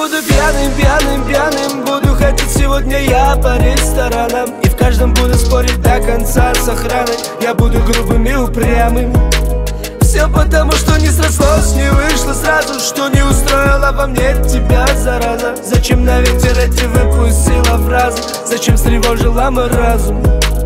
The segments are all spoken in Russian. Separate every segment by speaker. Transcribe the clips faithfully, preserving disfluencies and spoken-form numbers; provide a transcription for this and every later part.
Speaker 1: буду пьяным, пьяным, пьяным. Буду ходить сегодня я по ресторанам, и в каждом буду спорить до конца с охраной. Я буду грубым и упрямым. Все потому, что не срослось, не вышло сразу, что не устроила во мне тебя, зараза. Зачем на ветер эти выпустила фразы? Зачем встревожила мой разум?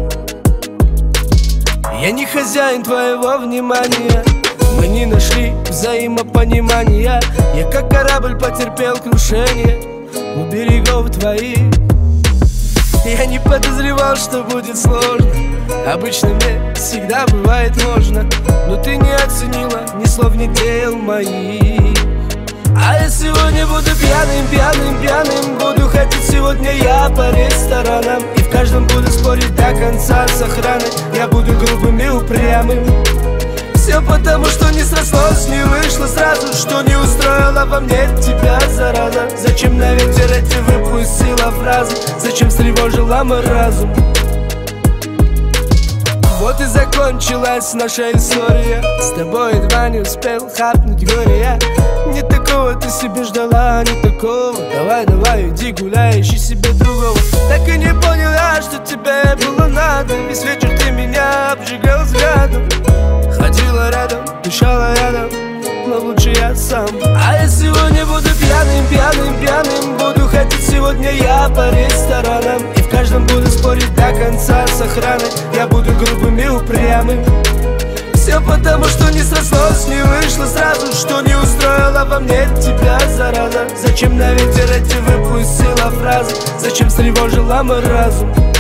Speaker 1: Я не хозяин твоего внимания. Мы не нашли взаимопонимания. Я как корабль потерпел крушение у берегов твоих. Я не подозревал, что будет сложно. Обычно мне всегда бывает можно, но ты не оценила ни слов, ни дел моих. А я сегодня буду пьяным, пьяным, пьяным. Буду ходить сегодня я по ресторанам, и в каждом буду спорить до конца с охраной. Я буду грубым и упрямым. Все потому, что не срослось, не вышло сразу, что не устроила во мне тебя, зараза. Зачем на ветер эти выпустила фразы? Зачем встревожила мой разум? Вот и закончилась наша история. С тобой едва не успел хапнуть горе я. Не такого ты себе ждала, не такого. Давай, давай, иди гуляй, ищи себе другого. Так и не поняла, что тебе было надо. Весь вечер ты меня обжигал взглядом. Ходила рядом, дышала рядом, но лучше я сам. А я сегодня буду пьяным, пьяным, пьяным. Буду ходить сегодня я по ресторанам, и в каждом буду спорить до конца с охраной. Я буду грубым и упрямым. Все потому, что не срослось, не вышло сразу, что не устроила во мне тебя, зараза. Зачем на ветер эти выпустила фразы? Зачем встревожила мой разум?